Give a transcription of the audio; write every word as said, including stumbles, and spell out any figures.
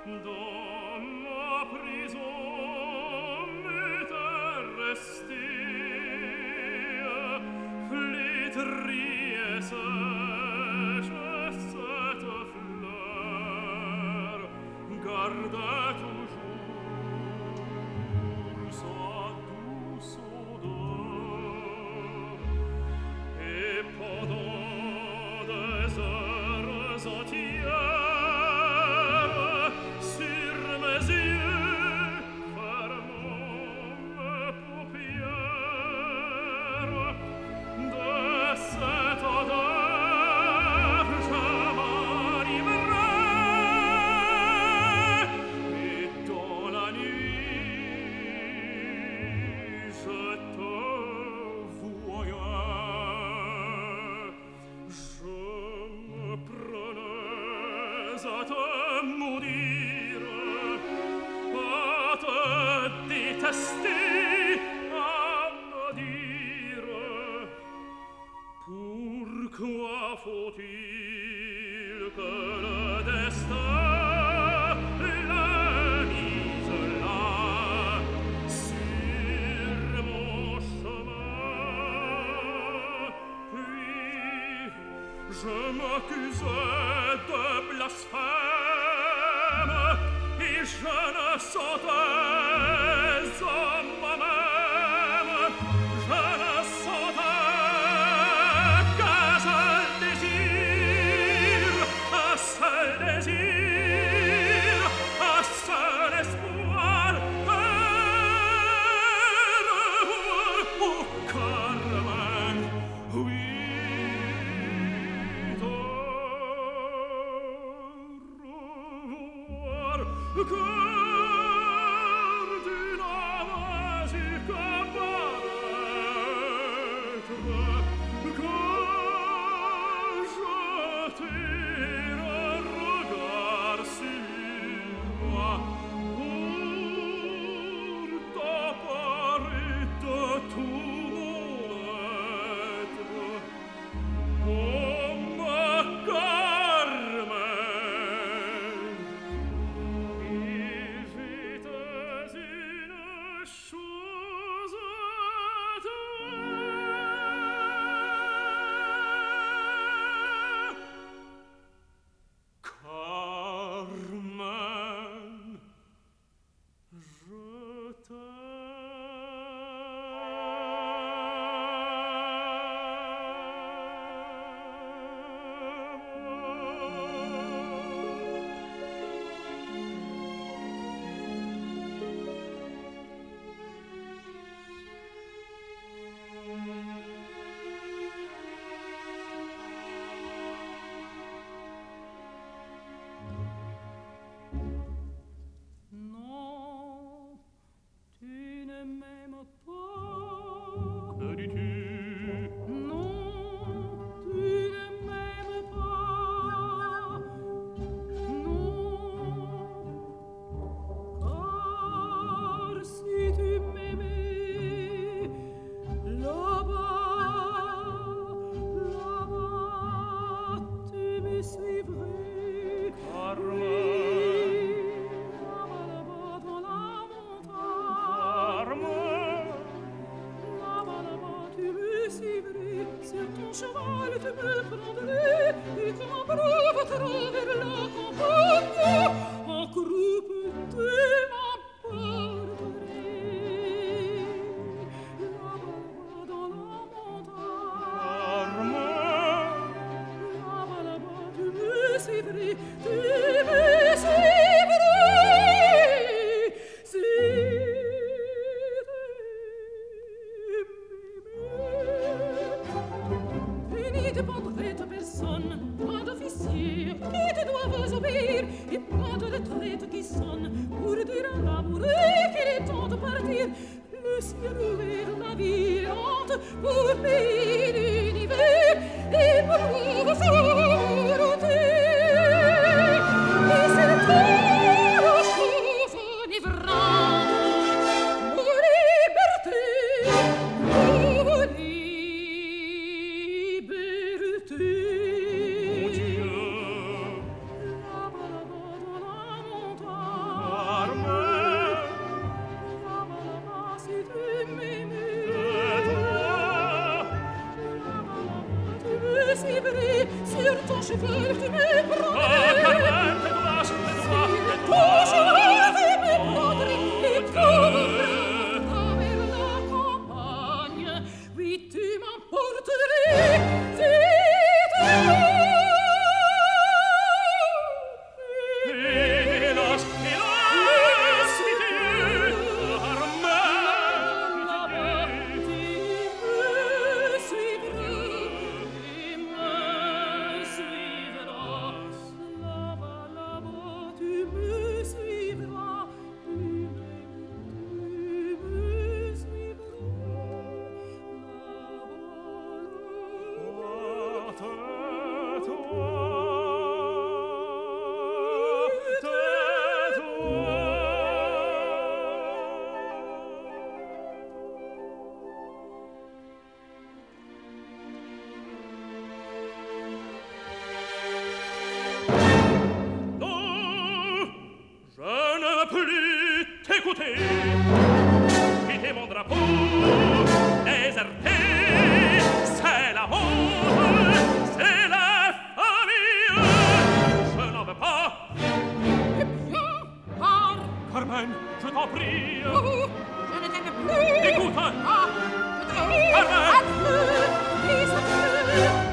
dans ma prison m'était restée, flétrie et sèche cette fleur, gardait toujours sa douce odeur, et pendant des heures entières sur mes yeux fermant mes paupières, de cette odeur je m'enivrais, et dans la nuit je te voyais. Je me prenais à te maudire, à te détester, à me dire: pourquoi faut-il que le destin le mise là sur mon chemin? Puis je m'accusais de blasphème, et je ne sentais en moi-même, je ne sentais qu'un seul désir, un seul désir, un seul espoir de revoir au Carmen, oui, de revoir, car tu n'avais eu qu'à paraître, quand jeter un regard sur moi pour t'apparer de tout mon être. Oh, ma Carmen, et j'étais une chose de Carmen, je non, tu ne m'aimes pas. Que dis-tu? Non, tu ne m'aimes pas. Non, car si tu m'aimais, là-bas, là-bas, tu me suivrais. Carmen. Là-bas, là-bas, dans la montagne. Là-bas, là-bas, tu me suivrais. Sur ton cheval, tu me prendrais, et tu m'embrasses à travers la campagne. En croupe, tu m'apporterais. Là-bas, là-bas, dans la montagne. Là-bas, là-bas, tu me suivrais, tu me suivrais. Si tu n'y dépendrais de personne, pas d'officier qui te doivent obéir, et pas de retraite qui sonne pour dire à l'amoureux qu'il est temps de partir. Le ciel ouvert, la vie errante, pour payer l'univers et pour vous sauveter. Et c'est toi, chose enivrante, nos libertés, nos libertés. Mon Dieu, là-bas, là-bas, dans la montagne. je veux que tu me prends. Ah, Carmen, tais-toi, tais-toi, Toi, je veux me prendre et couvrir vers la campagne. Oui, tu m'emporterais, c'est toi. Hélas, hélas, pitié, Carmen, Là-bas, pitié. tu me suivras et me suivras. Là-bas, là-bas, tu me suivras, tu me, tu me suivras. Là-bas, Tais-toi, non, je ne veux plus t'écouter. Quitter mon drapeau, déserté, c'est la honte, c'est la famille. Je n'en veux pas. eh bien, pars. Carmen, je t'en prie. Oh, je ne t'aime plus. Écoute. Ah, je t'aime. Carmen. Adieu, les adieux.